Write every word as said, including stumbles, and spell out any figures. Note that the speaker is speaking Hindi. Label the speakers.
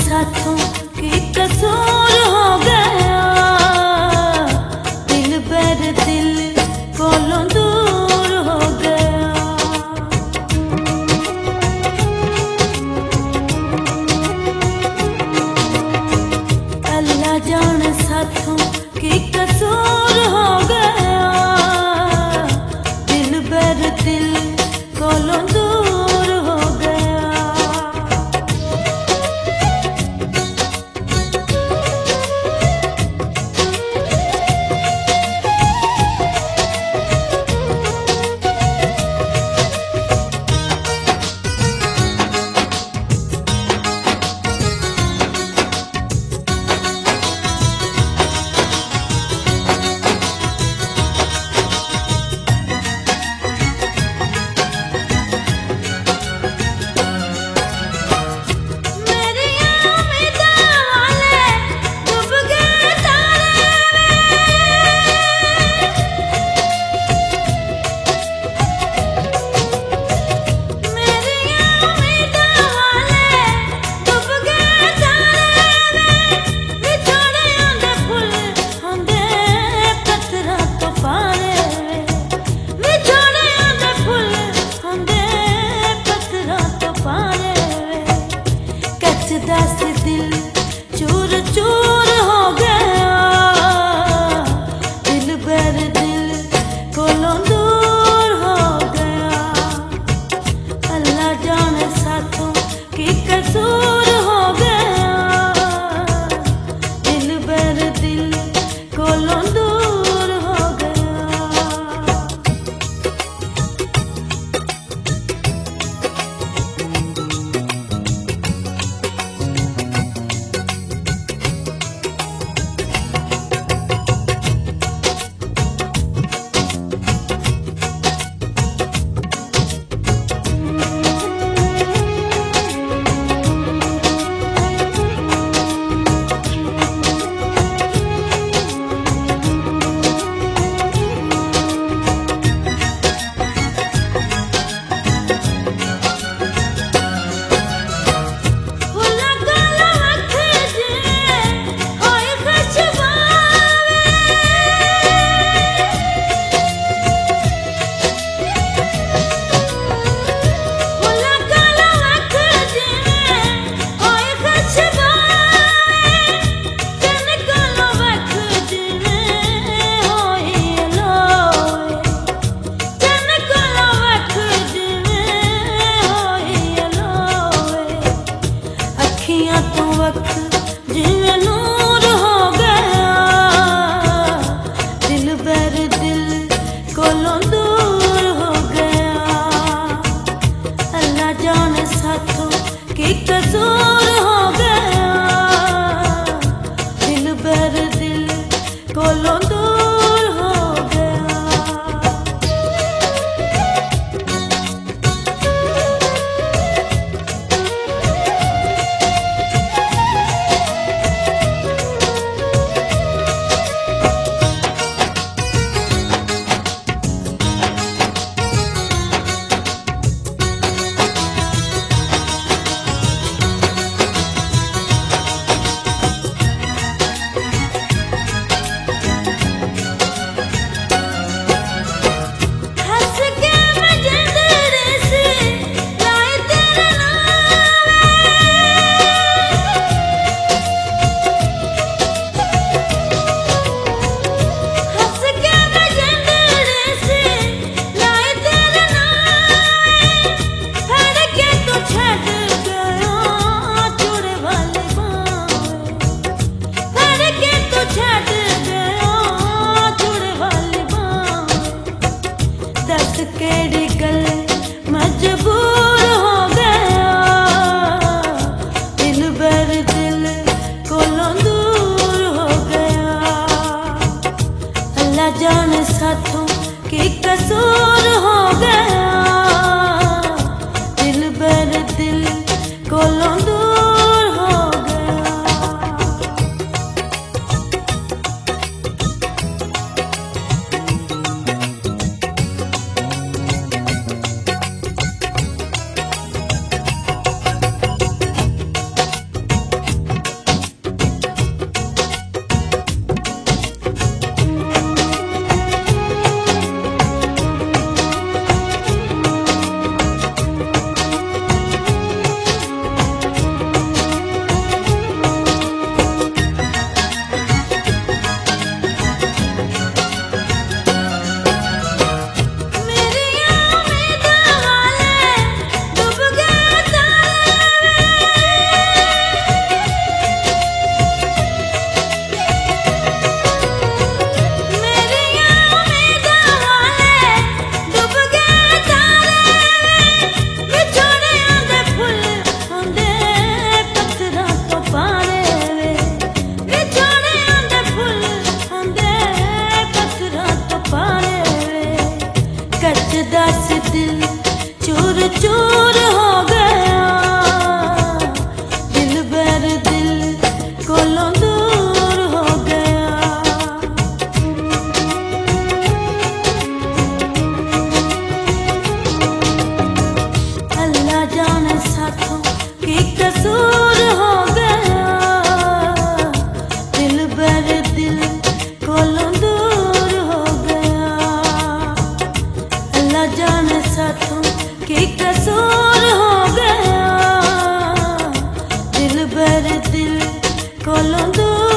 Speaker 1: साथों की कसूर हो गया, दिल बर दिल कोलों दूर हो गया। अल्लाह जाने साथों की कसूर हो गया, दिल बर दिल कोलों दूर हो गया। दस दिल चूर चूर हो गया, दिल बर दिल कोलों दूर हो गया। अल्लाह जाने साथों की कसूर हो गया, दिल बर दिल कोलों दूर हो गया। जिवें नूर हो गया, दिल बर दिल कोलों दूर हो गया। अल्लाह जाने साथों की कसूर हो गया, दिल बर दिल कोलों दूर हो गया। केड़ी गल मजबूर हो गया, दिल बर दिल कोलों दूर हो गया। अल्लाह जाने साथों की कसूर हो गया, दिल बर दिल कोलों दूर हो गया। कसूर हो गया, दिल बर दिल कोलों दूर हो गया। अल्लाह जाने साथों की कसूर हो गया, दिल बर दिल कोलों दूर